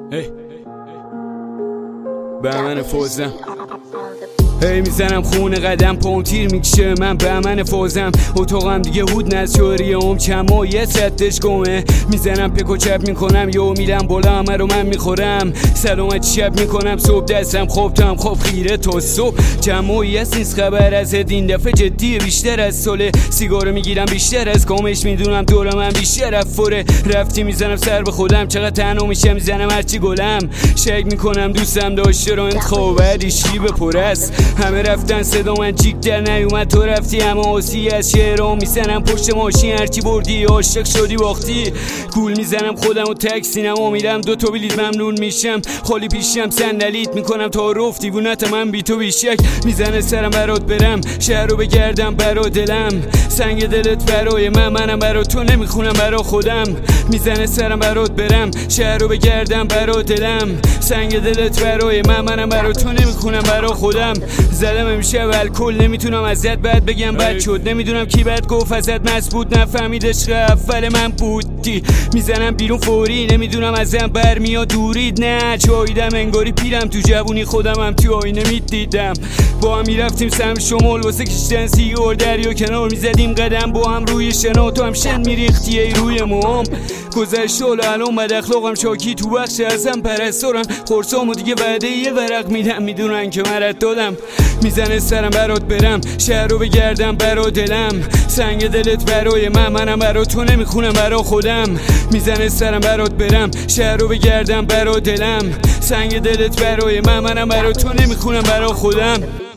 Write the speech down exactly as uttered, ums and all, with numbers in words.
هی بهمن فوزم هی میزنم خونه قدم پام تیر میکشه من بهمن فوزم اتاقم دیگه هود نسیاری ام کما یه ستش گمه میزنم پک و چپ میکنم یو میرم بالا همه رو من میخورم سلامت شب میکنم صبح دستم خوابتم خواب خیره تا صبح جمعیت نیست خبر از این دفعه جدیه بیشتر از ساله سیگارو میگیرم بیشتر از کامش میدونم دور من بیشتر افوره رفتی میزنم سر به خودم چقدر تنها میشم میزنم هرچی گلم شک میکنم دوستم داشته رو انتخاب هریشی به پر است همه رفتن صدا من چیک در نیومد تو رفتی همه آسی از شعرام میزنم پشت ماشین هرچی بردی عاشق شدی باختی گول میزنم خودم و تکسینم میرم دو تا بلیط ممنون میشم خالی پیشم صندلیت میکنم تا رفت دیوونت من بی تو بیشک میزنه سرم برات برم شهر رو بگردم برا دلم سنگ دلت برای من منم برا تو نمیخونم برا خودم میزنه سرم برات برم شهر رو بگردم برا دلم سنگ دلت برای من منم برا تو نمیخونم برا خودم زدم امشب الکل نمیتونم ازت بد بگم بد شد نمیدونم کی بد گفت ازت مسبود نفهمید عشق اول من بودی میزنم بیرون فوری نمیدونم ازم برمیاد دورید نه چاییدم انگاری پیرم تو جوونی خودم هم تو آینه میدیدم با هم میرفتیم سم شمال واسه کشتن سیگار دریا کنار میزدیم قدم با هم روی شنا تو هم شن میریختی ای روی موام گذشت و الان بد اخلاقم شاکی تو بخش ازم پرستارم خورسامو دیگه بعده یه ورق میدم میدونن که مرد دادم میزنه سرم برات برم شهر رو بگردم برا دلم سنگ دلت برای من منم برا تو نمیخونم برا خودم میزنه سرم برات برم شهر رو بگردم برا دلم سنگ دلت برای من منم برا تو نمیخونم برا خودم